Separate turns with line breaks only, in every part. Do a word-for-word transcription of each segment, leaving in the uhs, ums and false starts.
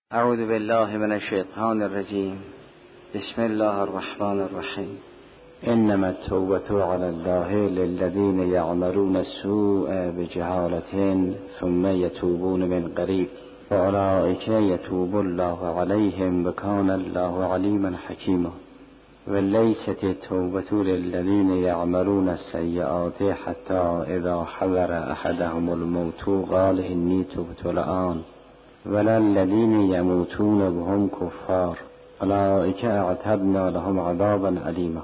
اعوذ بالله من الشیطان الرجیم. بسم الله الرحمن الرحیم. انما التوبة على الله للذین یعملون السوء بجهالة ثم يتوبون من قریب فاولئک یتوب الله علیهم وکان الله علیما حکیما. وليست التوبة للذین یعملون السیئات حتی اذا حضر احدهم الموت قال انی تبت الآن ولا الذين يموتون وهم كفار اولئک اعتدنا لهم عذابا علیما.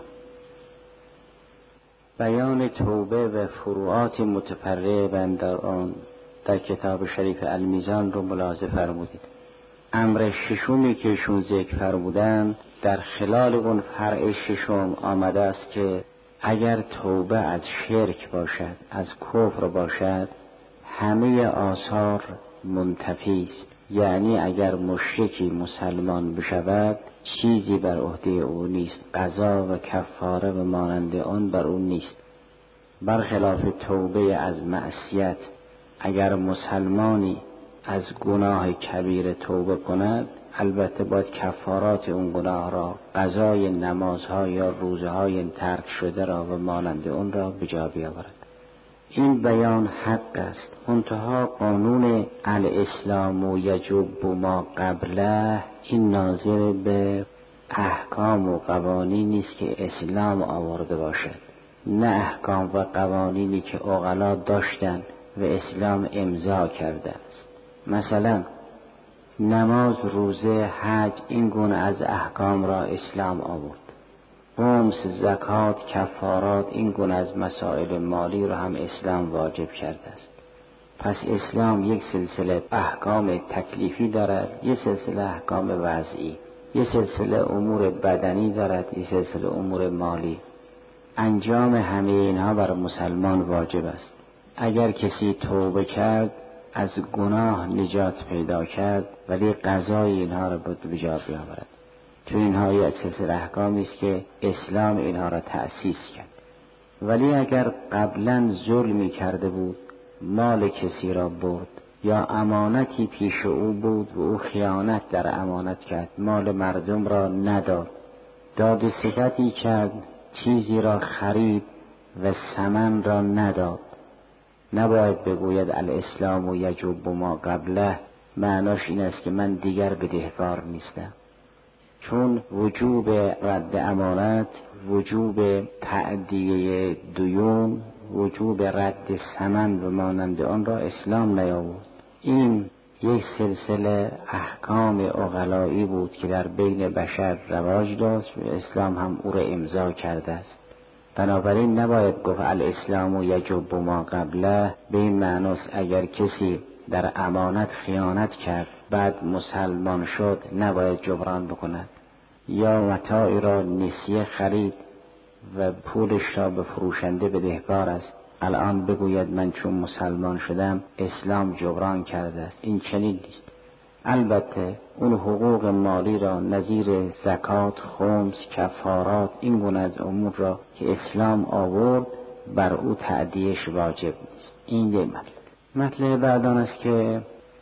بیان توبه و فروعات متفرع در آن در کتاب شریف المیزان رو ملاحظه فرمودید. امر ششمی که ایشون ذکر فرمودن در خلال اون فرع ششم آمده است که اگر توبه از شرک باشد، از کفر باشد، همه آثار منتفی است. یعنی اگر مشرکی مسلمان بشود چیزی بر عهده او نیست، قضا و کفاره و مانند آن بر او نیست. برخلاف توبه از معصیت، اگر مسلمانی از گناه کبیر توبه کند البته باید کفارات اون گناه را، قضای نمازها یا روزهای ترک شده را و مانند اون را به جا بیاورد. این بیان حق است، منتها قانون الاسلام و یجب ما قبله این ناظر به احکام و قوانین نیست که اسلام آورده باشد، نه احکام و قوانینی که عقلا داشتند و اسلام امضا کرده است. مثلا نماز، روزه، حج این گونه از احکام را اسلام آورد. خمس، زکات، کفارات این گونه از مسائل مالی را هم اسلام واجب کرده است. پس اسلام یک سلسله احکام تکلیفی دارد، یک سلسله احکام وضعی، یک سلسله امور بدنی دارد، یک سلسله امور مالی. انجام همه اینها بر مسلمان واجب است. اگر کسی توبه کرد از گناه نجات پیدا کرد، ولی قضای اینها را باید به جا بیاورد. تو اینها یک سلسله احکامی است که اسلام اینها را تأسیس کرد. ولی اگر قبلا ظلمی کرده بود، مال کسی را برد یا امانتی پیش او بود و او خیانت در امانت کرد، مال مردم را نداد، داد ستدی کرد، چیزی را خرید و ثمن را نداد، نباید بگوید الاسلام و یجب ما قبله. معناش این است که من دیگر بدهکار نیستم، چون وجوب رد امانت، وجوب تأدیه دیون، وجوب رد ثمن و مانند آن را اسلام نیاورد. این یک سلسله احکام عقلایی بود که در بین بشر رواج داشت و اسلام هم او را امضا کرده است. بنابراین نباید گفت الاسلام و یجب ما قبله به این معناست اگر کسی در امانت خیانت کرد بعد مسلمان شد نباید جبران بکند، یا متاعی را نسیه خرید و پولش را به فروشنده بدهکار است، الان بگوید من چون مسلمان شدم اسلام جبران کرده است. این چنین نیست. البته اون حقوق مالی را نظیر زکات، خمس، کفارات این گونه از امور را که اسلام آورد بر او تأدیهش واجب نیست. این یک مطلب. مطلب بعد آن است که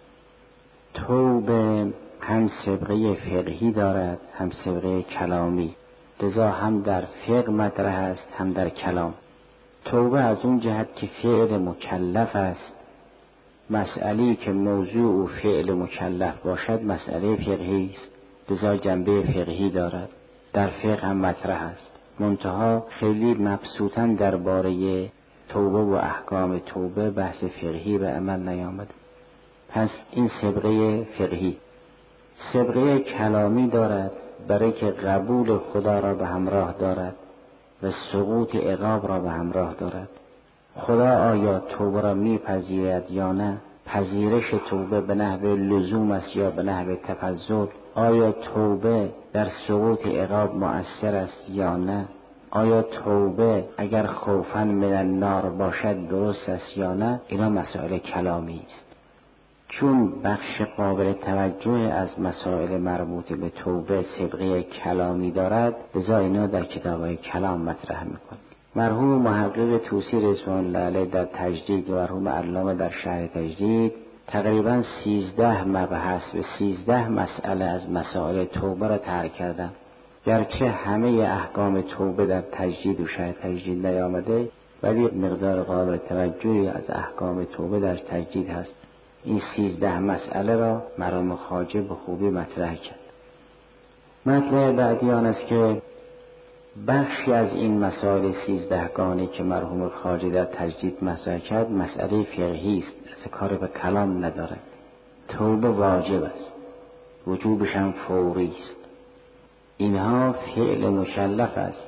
توبه هم سابقه فقهی دارد هم سابقه کلامی، لذا هم در فقه مطرح است هم در کلام. توبه از اون جهت که فعل مکلف است، مسئله‌ای که موضوع و فعل مکلف باشد مسئله فقهی است، لذا جنبه فقهی دارد، در فقه هم مطرح است. منتها خیلی مبسوطاً درباره توبه و احکام توبه بحث فقهی به عمل نیامد. پس این سابقه فقهی. سابقه کلامی دارد برای که قبول خدا را به همراه دارد و سقوط عقاب را به همراه دارد. خدا آیا توبه را میپذیرد یا نه؟ پذیرش توبه به نحو لزوم است یا به نحو تفضل؟ آیا توبه در سقوط عقاب مؤثر است یا نه؟ آیا توبه اگر خوفاً من النار باشد درست است یا نه؟ اینا مسائل کلامی است. چون بخش قابل توجه از مسائل مربوط به توبه سابقه کلامی دارد، لذا اینا در کتاب‌های کلام مطرح می‌کند. مرحوم محقق طوسی رضوان الله علیه در تجدید و مرحوم علامه در شرح تجدید تقریبا سیزده مبحث و سیزده مسئله از مسائل توبه را ترک کردم. گرچه همه احکام توبه در تجدید و شاید تجدید نیامده، ولی مقدار قابل توجهی از احکام توبه در تجدید هست. این سیزده مسئله را مرحوم خواجه به خوبی مطرح کرد. مطلب بعدی آن است که بخشی از این مسائل سیزدهگانه که مرحوم خواجه در تجدید مطرح کرد مسئله فقهی است، از کار به کلام ندارد. توبه واجب است، وجوبش هم فوری است. اینها فعل مکلف است.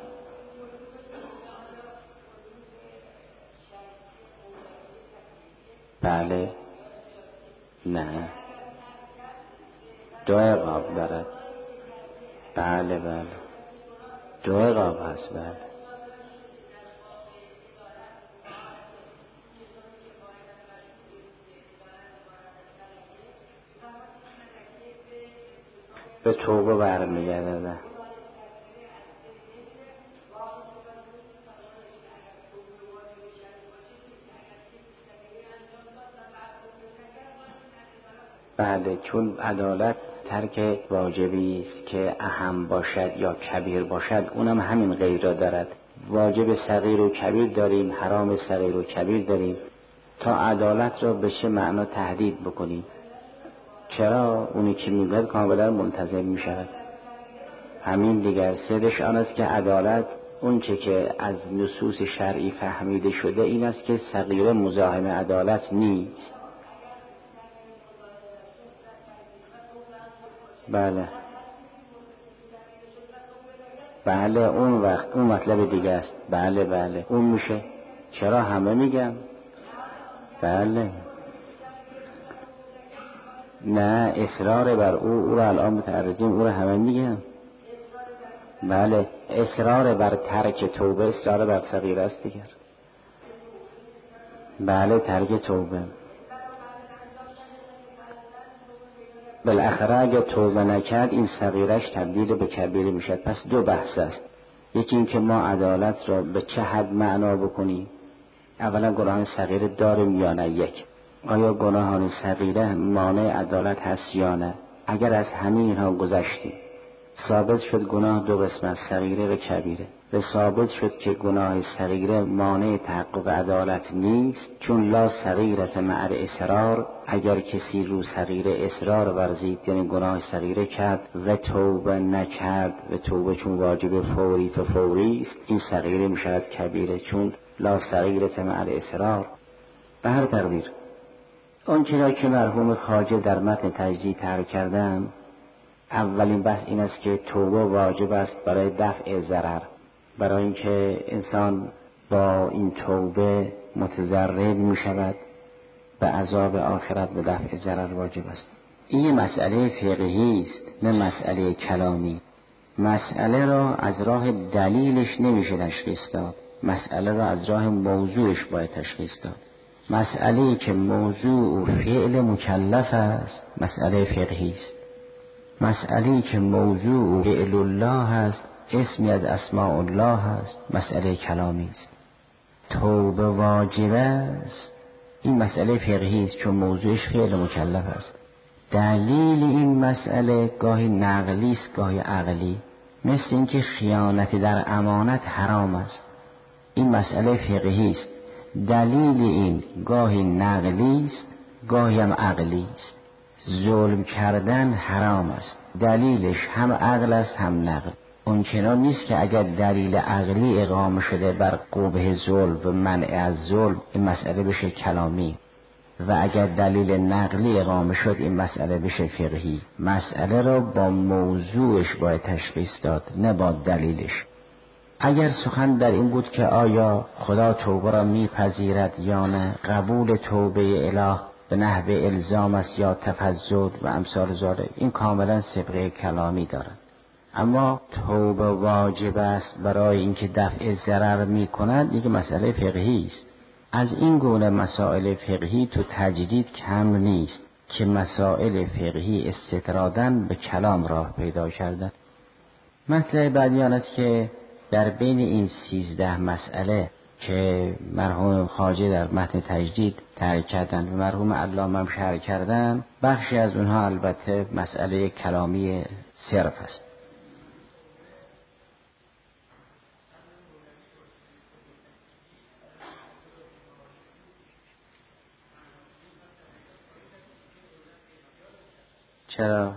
بله، نه، دو عقاب دارد. بله بله، دو عقاب هست. بله به توبه برمیگردد. بله، چون عدالت ترک واجبی است که اهم باشد یا کبیر باشد، اونم همین قید را دارد. واجب صغیر و کبیر داریم، حرام صغیر و کبیر داریم. تا عدالت را به چه معنا تهدید بکنیم؟ چرا؟ اونی که میگوید کاملا منتظم میشود. همین دیگر. سرش آن است که عدالت اون چه که از نصوص شرعی فهمیده شده این است که صغیر مزاحم عدالت نیست. بله بله، اون وقت اون مطلب دیگه است. بله بله، اون میشه. چرا؟ همه میگم. بله، نه، اصرار بر او او را الان متعرضیم، او را همه میگم. بله، اصرار بر ترک توبه اصرار بر صغیره است دیگر. بله، ترک توبه. بالاخره اگه توبه نکرد این صغیرش تبدیل به کبیره میشد. پس دو بحث است. یکی این که ما عدالت را به چه حد معنا بکنیم. اولا گناهان صغیره داریم یا نه؟ یک، آیا گناهان صغیره مانع عدالت هست یا نه؟ اگر از همین اینها گذشتیم، ثابت شد گناه دو قسم است، صغیره و کبیره، و ثابت شد که گناه صغیره مانع تحقق عدالت نیست، چون لا صغیرة مع الاصرار. اگر کسی رو صغیره اصرار ورزید، یعنی گناه صغیره کرد و توبه نکرد، و توبه چون واجب فوری تو فوری است، این صغیره میشود کبیره، چون لا صغیرة مع الاصرار. به هر تقدیر اون چیزی که مرحوم خواجه در متن تجدید طرح کردن، اولین بحث این است که توبه واجب است برای دفع ضرر، برای اینکه انسان با این توبه متضرر می شود به عذاب آخرت، به دفع ضرر واجب است. این مسئله فقهی است، نه مسئله کلامی. مسئله را از راه دلیلش نمیشه تشخیص داد، مسئله را از راه موضوعش باید تشخیص داد. مسئله که موضوع فعل مکلف است مسئله فقهی است. مسئله که موضوع فعل الله است، اسمی از اسماء الله است، مسئله کلامی است. توبه واجب است، این مسئله فقهی است چون موضوعش فعل مکلف است. دلیل این مسئله گاهی نقلی است گاهی عقلی، مثل اینکه خیانت در امانت حرام است، این مسئله فقهی است. دلیل این گاهی نقلی است گاهی هم عقلی است. ظلم کردن حرام است، دلیلش هم عقل است هم نقل. اون چنان نیست که اگر دلیل عقلی اقامه شده بر قبح ظلم و منع از ظلم این مسئله بشه کلامی، و اگر دلیل نقلی اقامه شد این مسئله بشه فقهی. مسئله را با موضوعش باید تشخیص داد، نه با دلیلش. اگر سخن در این بود که آیا خدا توبه را میپذیرد یا نه، قبول توبه اله به نحو الزام است یا تفضل و امثال ذالک، این کاملا سابقه کلامی دارد. اما توبه واجب است برای اینکه دفع ضرر میکند، یک مسئله فقهی است. از این گونه مسائل فقهی تو تجدید کم نیست که مسائل فقهی استطرادن به کلام راه پیدا کردن. مسئله بعدی آن است که در بین این سیزده مسئله که مرحوم خواجه در متن تجدید تحریک کردن و مرحوم علامه هم شرح کردن، بخشی از اونها البته مسئله کلامی صرف است. چرا؟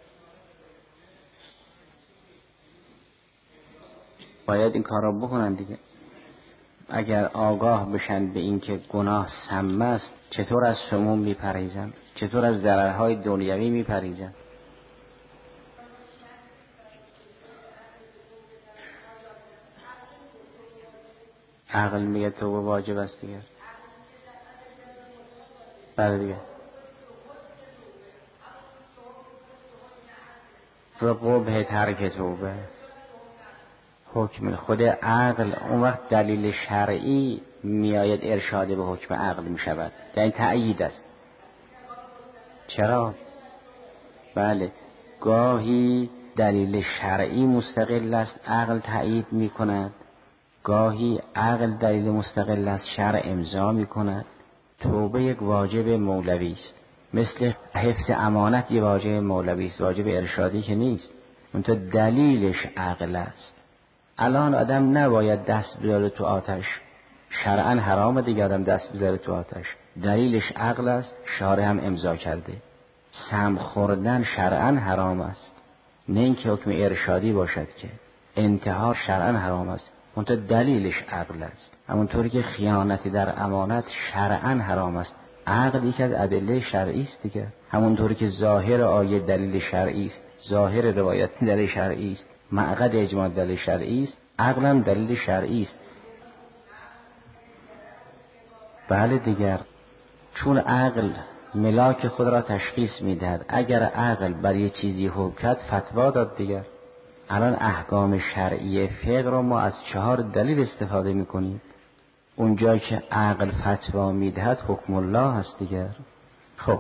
باید این کار را بکنن دیگه. اگر آگاه بشن به این که گناه سم است، چطور از سموم میپریزن؟ چطور از ضررهای دنیوی میپریزن؟ عقل میگه توبه واجب است دیگه. بله دیگه. و قبح ترک توبه حکم خود عقل، اون وقت دلیل شرعی میآید ارشاد به حکم عقل می شود، یعنی تأیید است. چرا؟ بله، گاهی دلیل شرعی مستقل است، عقل تأیید می کند، گاهی عقل دلیل مستقل است، شرع امضا می کند. توبه یک واجب مولوی است، مثل حفظ امانت یک واجب مولوی است، واجب ارشادی که نیست، اون تو دلیلش عقل است. الان آدم نباید دست بذاره تو آتش، شرعاً حرام دیگه آدم دست بذاره تو آتش، دلیلش عقل است، شارع هم امضا کرده. سم خوردن شرعاً حرام است، نه اینکه حکم ارشادی باشد که انتحار شرعاً حرام است، اون تو دلیلش عقل است. همونطوری که خیانتی در امانت شرعاً حرام است، عقل یک از ادله شرعی است دیگه. همونطوری که ظاهر آیه دلیل شرعی است، ظاهر روایت دلیل شرعی است، معقد اجماع دلیل شرعی است، عقل هم دلیل شرعی است. بله دیگر، چون عقل ملاک خود را تشخیص میدهد، اگر عقل بر یه چیزی حکم کرد فتوا داد دیگر. الان احکام شرعی فقه را ما از چهار دلیل استفاده میکنیم، اونجا که عقل فتوا میدهد حکم الله هست دیگر. خب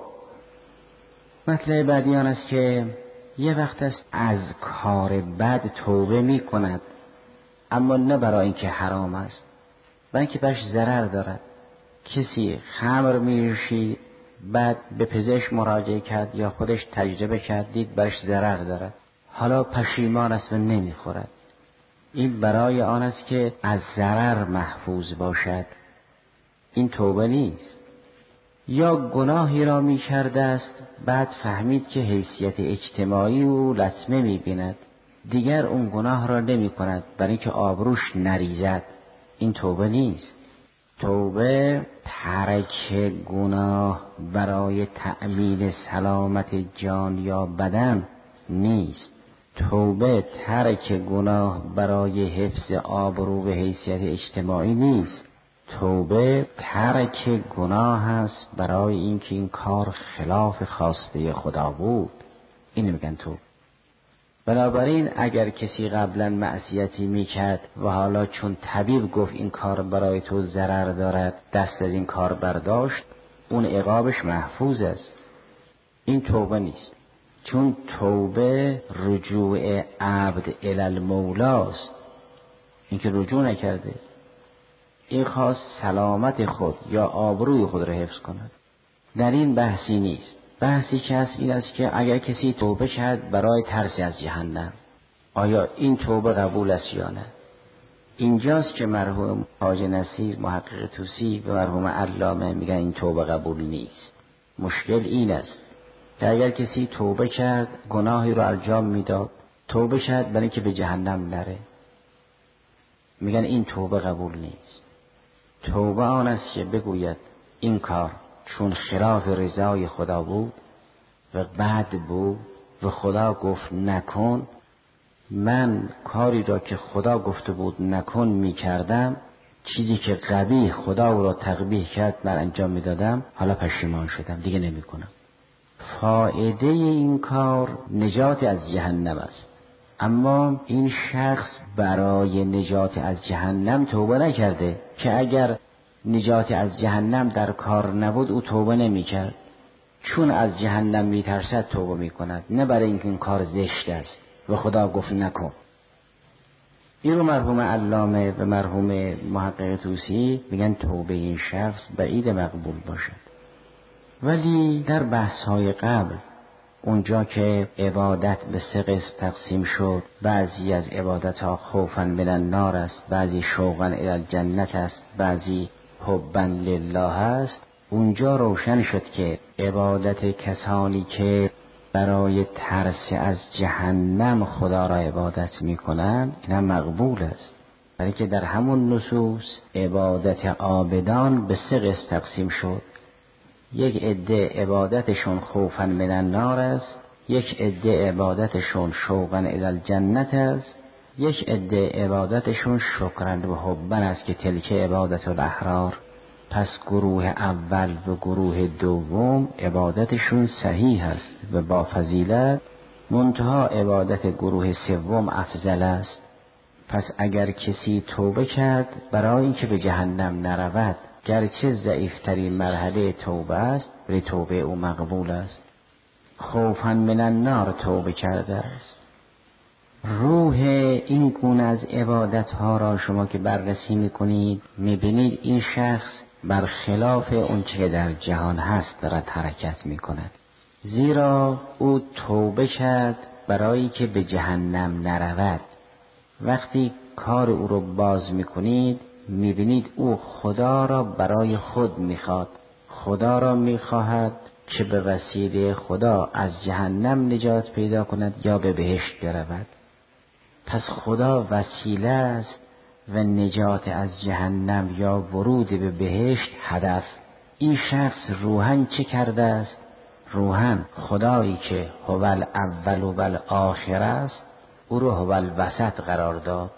مطلب بعدی آن است که یه وقت است از کار بد توبه می کند، اما نه برای اینکه حرام است، برای اینکه برش ضرر دارد. کسی خمر می‌نوشید، بعد به پزشک مراجعه کرد یا خودش تجربه کرد، دید برش ضرر دارد، حالا پشیمان است و نمیخورد. این برای آن است که از ضرر محفوظ باشد، این توبه نیست. یا گناهی را می کرده است، بعد فهمید که حیثیت اجتماعی او لطمه می بیند، دیگر اون گناه را نمی کند برای اینکه آبروش نریزد، این توبه نیست. توبه ترک گناه برای تأمین سلامت جان یا بدن نیست. توبه ترک گناه برای حفظ آبرو و حیثیت اجتماعی نیست. توبه ترک گناه است برای اینکه این کار خلاف خواسته خدا بود، اینو میگن توبه. بنابراین اگر کسی قبلا معصیتی میکرد و حالا چون طبیب گفت این کار برای تو ضرر دارد، دست از این کار برداشت، اون عقابش محفوظ است، این توبه نیست. چون توبه رجوع عبد الی المولاست، این که رجوع نکرده، این خواست سلامت خود یا آبروی خود را حفظ کند. در این بحثی نیست. بحثی که هست این است که اگر کسی توبه کرد برای ترس از جهنم، آیا این توبه قبول است یا نه؟ اینجاست که مرحوم خواجه نصیر محقق طوسی و مرحوم علامه میگن این توبه قبول نیست. مشکل این است که اگر کسی توبه کرد، گناهی رو انجام میداد، توبه کرد برای اینکه به جهنم نره، میگن این توبه قبول نیست. توبه آن است که بگوید این کار چون خلاف رضای خدا بود و بد بود و خدا گفت نکن، من کاری را که خدا گفته بود نکن میکردم، چیزی که قبیح خدا را تقبیح کرد من انجام میدادم، حالا پشیمان شدم دیگه نمیکنم. فایده این کار نجات از جهنم است، اما این شخص برای نجات از جهنم توبه نکرده، که اگر نجات از جهنم در کار نبود او توبه نمی کرد. چون از جهنم می ترسد توبه می کند، نه برای اینکه این کار زشت است و خدا گفت نکن. این رو مرحوم علامه و مرحوم محقق طوسی میگن توبه این شخص بعید مقبول باشد. ولی در بحث‌های قبل اونجا که عبادت به سه قسم تقسیم شد، بعضی از عبادت‌ها خوفاً من النار است، بعضی شوقاً الی الجنت است، بعضی حباً لله است، اونجا روشن شد که عبادت کسانی که برای ترس از جهنم خدا را عبادت می‌کنند این هم مقبول است. برای که در همون نصوص عبادت عابدان به سه قسم تقسیم شد. یک عده عبادتشون خوفاً من النار است، یک عده عبادتشون شوقاً الی الجنت است، یک عده عبادتشون شکراً و حباً است که تلک عبادت الاحرار. پس گروه اول و گروه دوم عبادتشون صحیح است و با فضیلت، منتها عبادت گروه سوم افضل است. پس اگر کسی توبه کرد برای اینکه به جهنم نرود، گرچه ضعیفترین مرحله توبه است ولی توبه او مقبول است. خوفاً من النار توبه کرده است. روح این گونه از عبادت ها را شما که بررسی میکنید میبینید این شخص برخلاف اون چه در جهان هست دارد حرکت میکند. زیرا او توبه کرد برای که به جهنم نرود. وقتی کار او رو باز میکنید میبینید او خدا را برای خود میخواد، خدا را میخواهد که به وسیله خدا از جهنم نجات پیدا کند یا به بهشت برود. پس خدا وسیله است و نجات از جهنم یا ورود به بهشت هدف. این شخص روحاً چه کرده است؟ روحاً خدایی که هو الاول و الآخر است او رو هو الوسط قرار داد،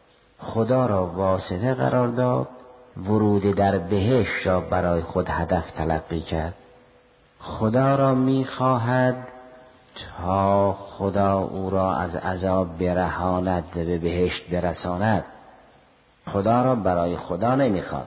خدا را واسطه قرار داد، ورود در بهشت را برای خود هدف تلقی کرد. خدا را می‌خواهد تا خدا او را از عذاب برهاند و به بهشت برساند. خدا را برای خدا نمیخواد.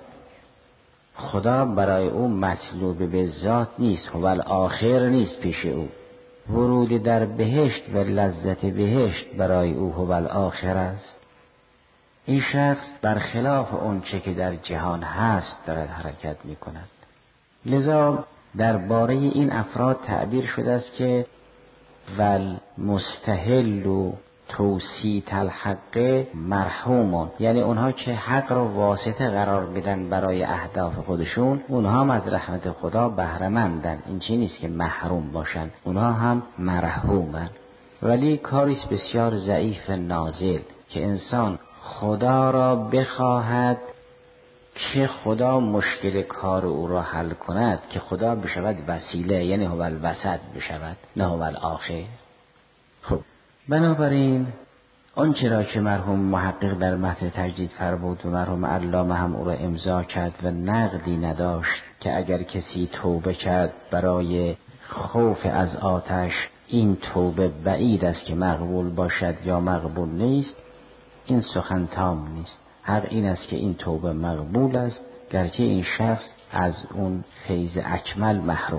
خدا برای او مطلوب به ذات نیست، هو الاخر نیست پیش او. ورود در بهشت و لذت بهشت برای او هو الاخر است. این شخص برخلاف اون چه که در جهان هست دارد حرکت می کند. لذا درباره این افراد تعبیر شده است که ول مستحل و توسیط الحق مرحومون، یعنی اونها که حق را واسطه قرار بدن برای اهداف خودشون، اونها هم از رحمت خدا بهره مندن. این چی نیست که محروم باشن، اونها هم مرحومن. ولی کاریست بسیار ضعیف نازل که انسان خدا را بخواهد که خدا مشکل کار او را حل کند، که خدا بشود وسیله، یعنی هو الوسط بشود نه هو الاخر. خب بنابراین آنچه را که مرحوم محقق در متن تجدید فرمود و مرحوم علامه هم او را امضا کرد و نقدی نداشت که اگر کسی توبه کرد برای خوف از آتش این توبه بعید است که مقبول باشد یا مقبول نیست، این سخن تام نیست. حق این است که این توبه مقبول است، گرچه این شخص از اون فیض اکمل محروم.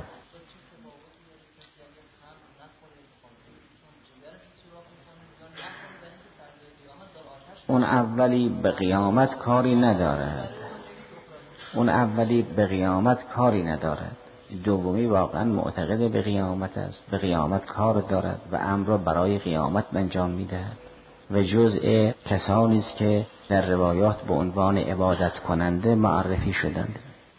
اون اولی به قیامت کاری ندارد، اون اولی به قیامت کاری ندارد. دومی واقعا معتقد به قیامت است، به قیامت کار دارد و امر را برای قیامت انجام میدهد و جزء کسانی است که در روایات به عنوان عبادت کننده معرفی شدند.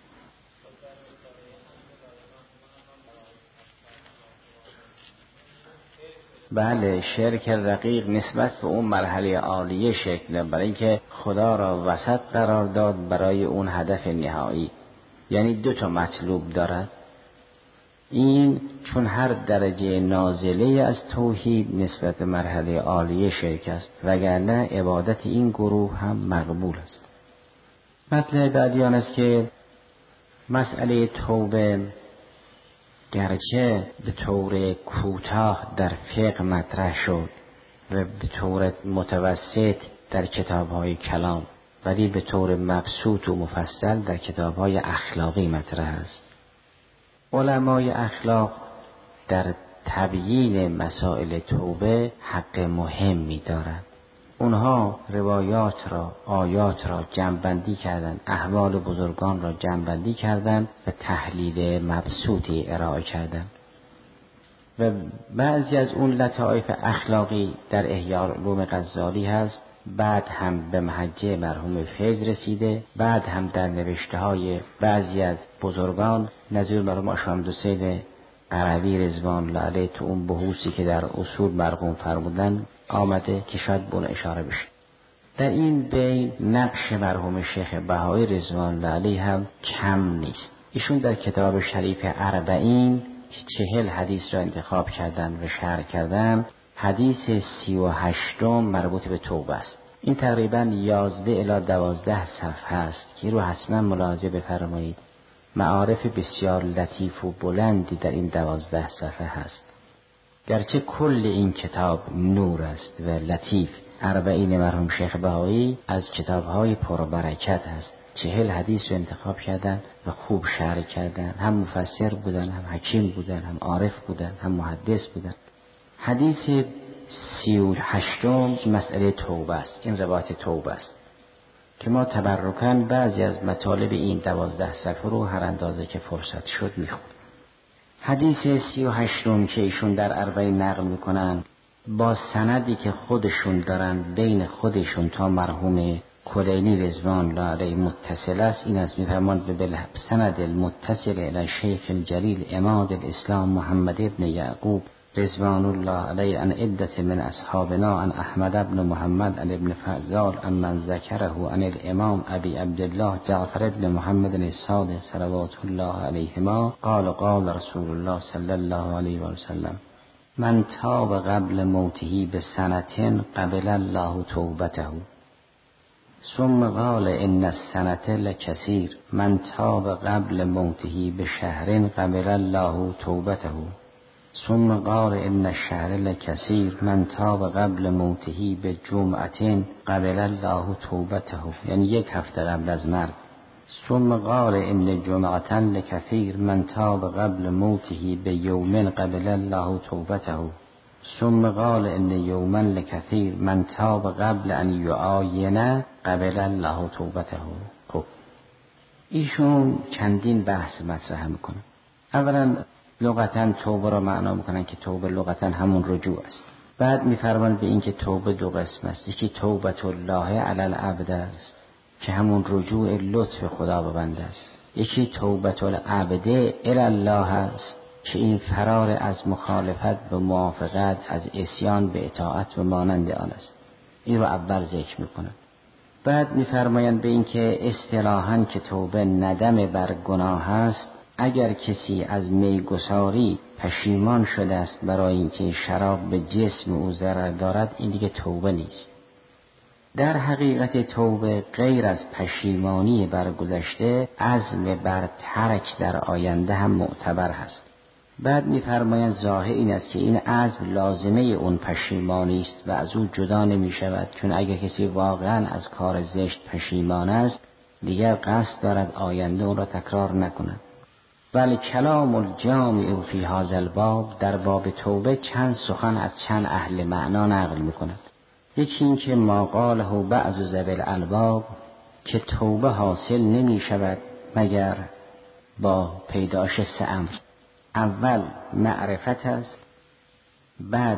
بله، شرک رقیق نسبت به اون مرحله عالیه شکل، برای اینکه خدا را وسط قرار داد برای اون هدف نهایی، یعنی دو تا مطلوب دارد. این چون هر درجه نازله از توحید نسبت به مرحله عالیه شرک است، وگرنه عبادت این گروه هم مقبول است. مطلب بعدی آن است که مسئله توبه گرچه به طور کوتاه در فقه مطرح شد و به طور متوسط در کتاب‌های کلام، ولی به طور مبسوط و مفصل در کتاب‌های اخلاقی مطرح است. علمای اخلاق در تبیین مسائل توبه حق مهمی دارند. اونها روایات را، آیات را جمع‌بندی کردند، احوال بزرگان را جمع‌بندی کردند و تحلیل مبسوطی ارائه کردند. و بعضی از اون لطائف اخلاقی در احیاء علوم غزالی هست، بعد هم به محجه مرحوم فیض رسیده، بعد هم در نوشته های بعضی از بزرگان نظیر مرحوم آشامد حسین قروی رضوان الله علیه تو اون بحوثی که در اصول مرقوم فرمودن آمده که شاید به اون اشاره بشه. در این بین نقش مرحوم شیخ بهایی رضوان الله علیه هم کم نیست. ایشون در کتاب شریف اربعین که چهل حدیث را انتخاب کردن و شرح کردن، حدیث سی و هشتم مربوط به توبه است. این تقریباً یازده الی دوازده صفحه است که رو حتما ملاحظه بفرمایید. معارف بسیار لطیف و بلندی در این دوازده صفحه هست. گرچه کل این کتاب نور است و لطیف، اربعین مرحوم شیخ بهایی از کتاب‌های پربرکت است. چهل حدیث رو انتخاب کردن و خوب شرح کردن، هم مفسر بودن، هم حکیم بودن، هم عارف بودن، هم محدث بودن. حدیث سی و هشتم مسئله توبه است. این روایت توبه است که ما تبرکاً بعضی از مطالب این دوازده صفحه رو هر اندازه که فرصت شد میخونیم. حدیث سی و هشتم که ایشون در اربعین نقل میکنن با سندی که خودشون دارن بین خودشون تا مرحوم کلینی رضوان الله علیه متصل است. این از میفرماند به سند المتصل الی شیخ الجلیل اماد الاسلام محمد ابن یعقوب رضوان الله علیه ان عدت من اصحابنا ان احمد ابن محمد ان ابن فضال ان من ذکره ان الامام ابی عبدالله جعفر ابن محمد الصادق صلوات الله علیهما قال قال رسول الله صلی الله علیه و سلم من تاب قبل موته بسنة قبل الله توبته ثم قال ان السنة لکثیر من تاب قبل موته بشهر قبل الله توبته ثم قال ان الشهر لکثیر من تاب قبل موته بجمعة قبل الله توبته، یعنی یک هفته قبل از مرگ. ثم قال ان جمعة لکثیر من تاب قبل موته بیوم قبل الله توبته ثم قال ان یوما لکثیر من تاب قبل ان یعاین قبل الله توبته. خب ایشون چندین بحث مطرح میکنه. اولا لغتاً توبه را معنا میکنن که توبه لغتاً همون رجوع است. بعد میفرمان به این که توبه دو قسم است. یکی توبت الله علی العبد است که همون رجوع لطف خدا به بنده است. یکی توبت العبد الی الله است که این فرار از مخالفت به موافقت، از عصیان به اطاعت و مانند آن است. این رو اول ذکر میکنن. بعد میفرمایند به این که اصطلاحاً که توبه ندم بر گناه است. اگر کسی از میگساری پشیمان شده است برای اینکه شراب به جسم او ضرر دارد، این دیگه توبه نیست. در حقیقت توبه غیر از پشیمانی بر گذشته، عزم بر ترک در آینده هم معتبر هست. بعد می‌فرمایند ظاهر این است که این عزم لازمه اون پشیمانی است و از او جدا نمی شود، چون اگر کسی واقعا از کار زشت پشیمان است دیگر قصد دارد آینده اون را تکرار نکند. ولی کلام الجامع فی هذا الباب، در باب توبه چند سخن از چند اهل معنا نقل می‌کند. یکی این که ما قاله بعض ذوی الالباب که توبه حاصل نمی شود مگر با پیداش سه امر. اول معرفت است، بعد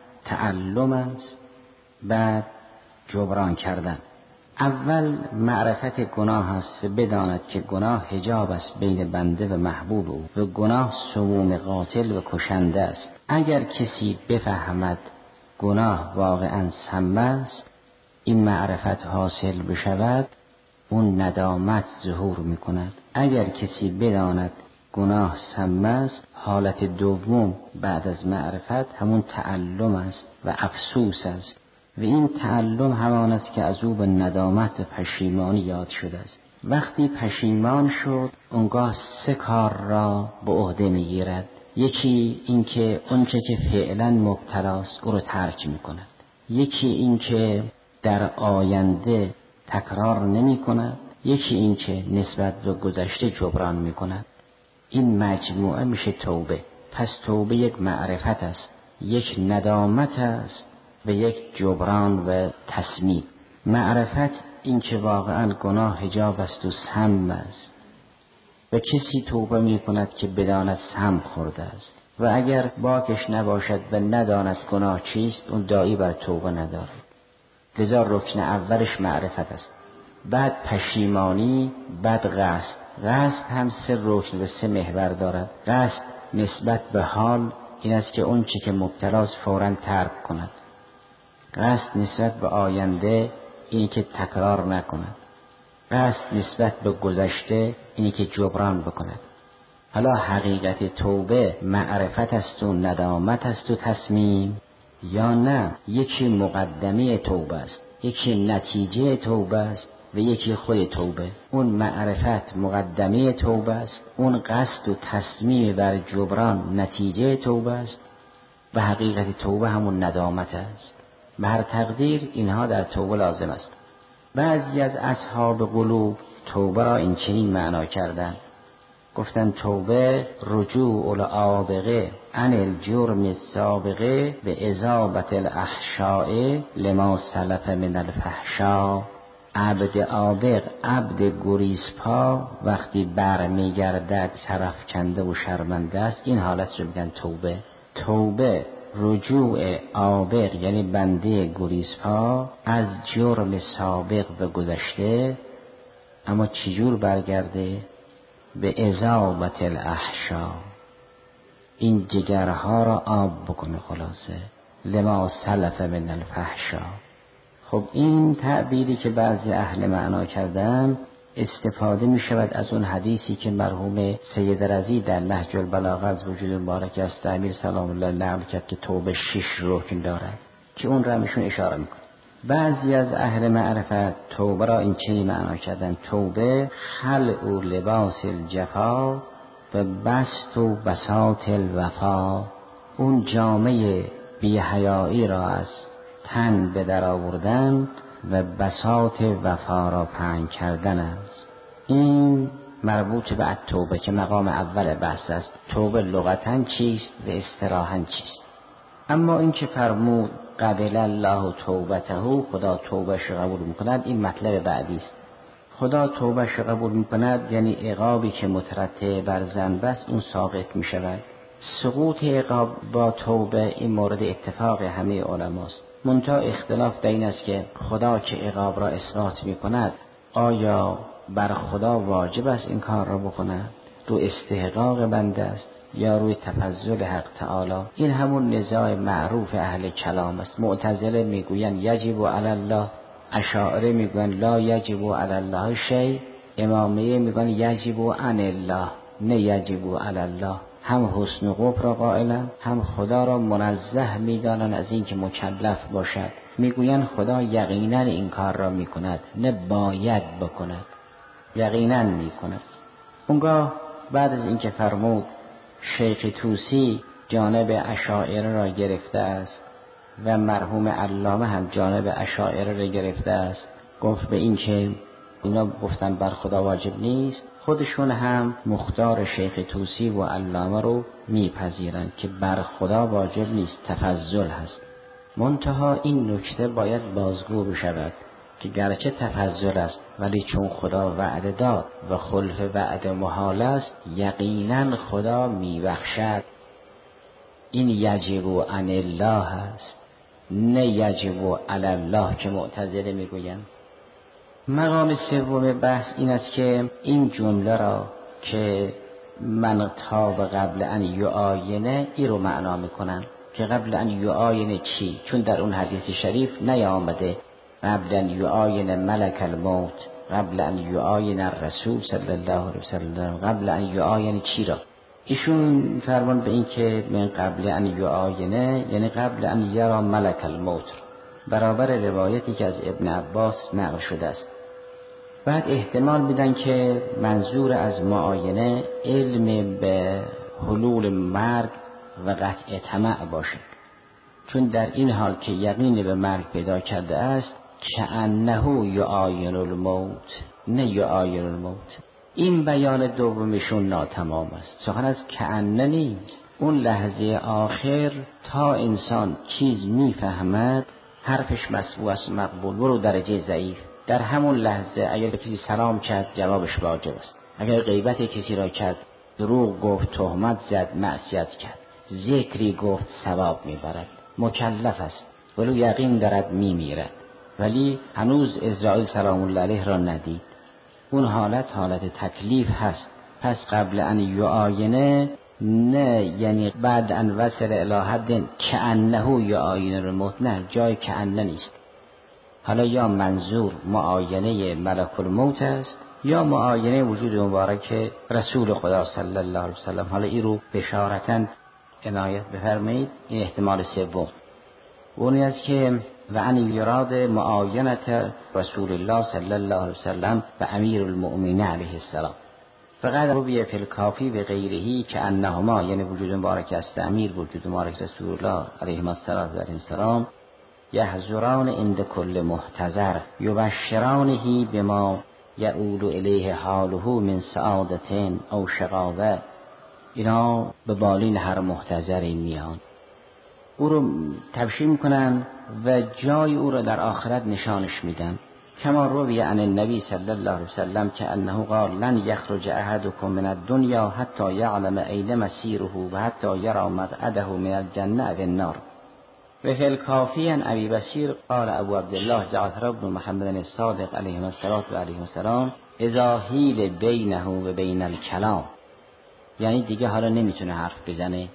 تعلم است، بعد جبران کردن. اول معرفت گناه است و بداند که گناه حجاب است بین بنده و محبوب او و گناه سموم قاتل و کشنده است. اگر کسی بفهمد گناه واقعا سم است، این معرفت حاصل بشود، اون ندامت ظهور میکند. اگر کسی بداند گناه سم است، حالت دوم بعد از معرفت همون تعلم است و افسوس است و این تعلم همان است که از او به ندامت و پشیمانی یاد شده است. وقتی پشیمان شد اونگاه سه کار را به عهده میگیرد. یکی این که اونچه که فعلا مبتلاست او رو ترک میکند. یکی این که در آینده تکرار نمی کند. یکی این که نسبت به گذشته جبران میکند. این مجموعه میشه توبه. پس توبه یک معرفت است، یک ندامت است به یک جبران و تصمیم. معرفت این که واقعا گناه حجاب است و سم است و کسی توبه می کند که بداند سم خورده است و اگر باکش نباشد و نداند گناه چیست، اون داعی بر توبه ندارد. لذا رکن اولش معرفت است، بعد پشیمانی، بعد قصد. قصد هم سه رکن و سه محور دارد. قصد نسبت به حال، این است که اون چی که مبتلاست فوراً ترک کند. قصد نسبت به آینده، اینی که تکرار نکند. قصد نسبت به گذشته، اینی که جبران بکند. حالا حقیقت توبه معرفت است و ندامت است و تصمیم، یا نه یکی مقدمه توبه است، یکی نتیجه توبه است و یکی خود توبه. اون معرفت مقدمه توبه است، اون قصد و تصمیم بر جبران نتیجه توبه است و حقیقت توبه همون ندامت است. به هر تقدیر اینها در توبه لازم است. بعضی از اصحاب قلوب توبه را این چنین معنا کردند، گفتن توبه رجوع العابقه عن الجرم السابقه به اذابت الاحشاء لما سلف من الفحشا. عبد عابق، عبد گریزپا وقتی برمیگردد سرفکنده و شرمنده است، این حالت رو میگن توبه. توبه رجوع عابق یعنی بنده گریزپا از جرم سابق و گذشته، اما چجور برگرده؟ به اذابت الاحشا، این جگرها را آب بکنه، خلاصه لما سلف من الفحشا. خب این تعبیری که بعضی اهل معنا کردن استفاده می شود از اون حدیثی که مرحوم سید رضی در نهج البلاغه از وجود مبارک است امیر سلام الله نقل کرد که توبه شش رکن دارد، که اون را میشون اشاره میکنه. بعضی از اهل معرفت توبه را این چنین معنا کردن: توبه خلع و لباس الجفا و بسط و بساط الوفا. اون جامعه بی‌حیایی را از تن به در آوردن و بساط وفا را پهن کردن است. این مربوط به توبه که مقام اول بحث است. توبه لغتاً چیست و اصطلاحاً چیست؟ اما این که فرمود قبل الله توبته، خدا توبهش قبول میکند، این مطلب بعدی است. خدا توبهش قبول میکند یعنی عقابی که مترتب بر ذنب است اون ساقط میشود. سقوط عقاب با توبه این مورد اتفاق همه علماست. منتها اختلاف در این است که خدا که عقاب را اثبات میکند، آیا بر خدا واجب است این کار را بکند؟ رو استحقاق بنده است یا روی تفضل حق تعالی؟ این همون نزاع معروف اهل کلام است. معتزله میگویند یجب علی الله، اشاعره میگویند لا یجب علی الله شیء، امامیه میگویند یجب عن الله نه یجب علی الله. هم حسن و قبح را قائلند، هم خدا را منزه میدانند از اینکه مکلف باشد. میگویند خدا یقینا این کار را میکند نه باید بکند، یقینا میکند. اونگاه بعد از اینکه فرمود شیخ طوسی جانب اشاعره را گرفته است و مرحوم علامه هم جانب اشاعره را گرفته است، گفت به این که اینا گفتن بر خدا واجب نیست، خودشون هم مختار شیخ طوسی و علامه رو میپذیرند که بر خدا واجب نیست، تفضل هست. منتها این نکته باید بازگو بشود که گرچه تفضل است ولی چون خدا وعده داد و خلف وعده محال است، یقینا خدا میبخشد. این یجب عن الله است نه یجب علی الله که معتزله میگویند. مقام سوم بحث این است که این جمله را که من تاب قبل ان یعاینه ای رو معنا میکنن که قبل ان یعاینه چی؟ چون در اون حدیث شریف نیامده قبل ان یعاینه ملک الموت، قبل ان یعاینه الرسول صلی الله علیه وسلم، قبل ان یعاینه چی را؟ ایشون فرمان به این که من قبل ان یعاینه یعنی قبل ان یرا ملک الموت، برابر روایتی که از ابن عباس نقل شده است. بعد احتمال میدن که منظور از معاینه علم به حلول مرگ و قطع طمع باشه، چون در این حال که یقین به مرگ پیدا کرده است کأنه یعاین الموت نه یعاین الموت. این بیان دومشون ناتمام است. سخن از کأنه نیست، اون لحظه آخر تا انسان چیز میفهمد حرفش مسموع است مقبول برو درجه ضعیف. در همون لحظه اگر به کسی سلام کرد جوابش واجب است، اگر غیبت کسی را کرد، دروغ گفت، تهمت زد، معصیت کرد، ذکری گفت ثواب میبرد، مکلف است، ولو یقین دارد میمیرد. ولی هنوز عزرائیل سلام الله علیه را ندید. اون حالت حالت تکلیف هست. پس قبل ان یعاینه نه، یعنی بعد ان وصل الی حد کأنه یعاینه الموت، نه، جای کأنه نیست. حالا یا منظور معاینه ملک الموت است یا معاینه وجود مبارک رسول خدا صلی الله علیه وسلم. حالا این رو بشارتا عنایت بفرمایید. این احتمال سوم اون است که و ان یراد معاینه رسول الله صلی الله علیه وسلم و امیر المؤمنین علیه السلام. فقط رویه فی الکافی و غیرهی که انهما، یعنی وجود مبارک است امیر، وجود مبارک رسول الله علیه السلام، یحضران عند کل محتضر یبشرانه بما یعود الیه حاله من سعادتین او شقاوه. اینا به بالین هر محتضری میان، او رو تبشیر میکنن و جای او را در آخرت نشانش میدن. کما روی عن النبی صلی الله علیه وسلم که انه قال لن یخرج احدکم من الدنیا حتی یعلم این مسیره و حتی یرى مقعده من الجنه و النار. و فی الکافی عن ابی بصیر قال ابو عبدالله جعفر بن محمد الصادق علیه الصلاة و علیه السلام اذا حیل بینه و بین الکلام، یعنی دیگه حالا نمیتونه حرف بزنه.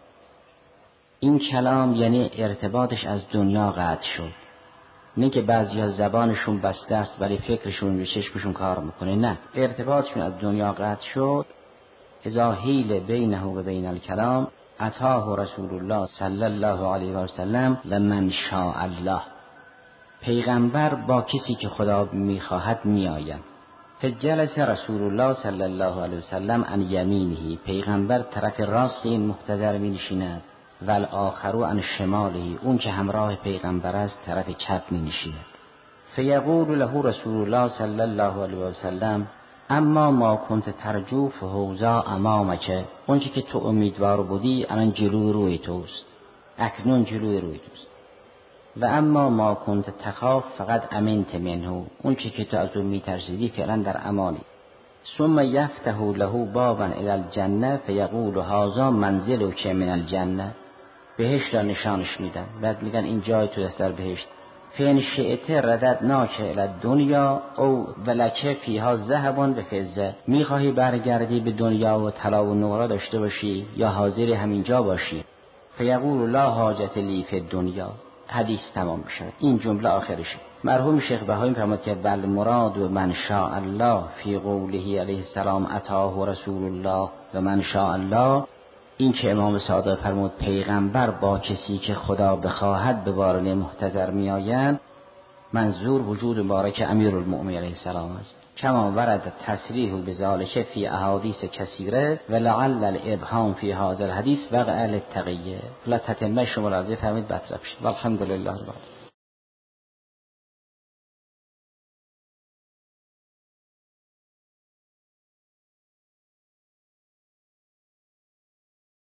این کلام یعنی ارتباطش از دنیا قطع شد. نه که بعضی ها زبانشون بسته است ولی فکرشون و چشمشون کار میکنه، نه، ارتباطشون از دنیا قطع شد. اذا حیل بینه و بین الکلام اتاه رسول الله صلی الله علیه و سلم و من شاء الله. پیغمبر با کسی که خدا میخواهد میآید. فجلس رسول الله صلی الله علیه و سلم عن یمینه، پیغمبر طرف راست این محتضر می نشیند. و الاخر عن شماله، اون که همراه پیغمبر است طرف چپ می نشیند. فیقول له رسول الله صلی الله علیه و سلم اما ما کنت ترجو فهوزا امامک، اون که تو امیدوار بودی الان جلوی روی توست، اکنون جلوی روی توست. و اما ما کنت تخاف فقط امنت منه، اون که تو از اون میترسیدی فعلا در امانی. ثم یفتح له بابا الی الجنه فیقول هذا منزلک من الجنه، بهشت را نشانش میدن، بعد میگن این جای تو است در بهشت. فین شئت رددناک الی الدنیا او ولک فیها ذهب و فضه، میخواهی برگردی به دنیا و طلا و نقره داشته باشی یا حاضر همینجا باشی؟ فیقول لا حاجت لی فی الدنیا. حدیث تمام میشه. این جمله آخرشه. مرحوم شیخ بهایی فرمود که بل مراد و من شاء الله فی قوله علیه السلام اتاه رسول الله و من شاء الله، این که امام صادق فرمود پیغمبر با کسی که خدا بخواهد به وارد محتضر میآیند، منظور وجود مبارک امیر المؤمنین علیه السلام است. کما ورد تصریح بذالک فی احادیث کثیره و لعل الابهام فی هذا الحدیث وقع للتقیه. فلا تتمه شما راضی فرمید بطرف شد. والحمدلله رب العالمین.